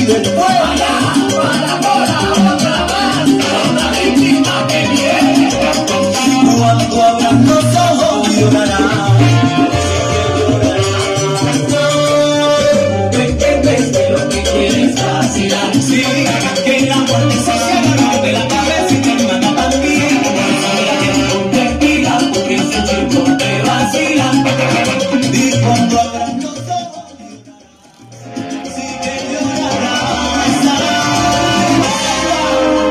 después otra víctima que viene. cuando abras los ojos llorarás. Ven, que lo que quieres vacilar. Sí.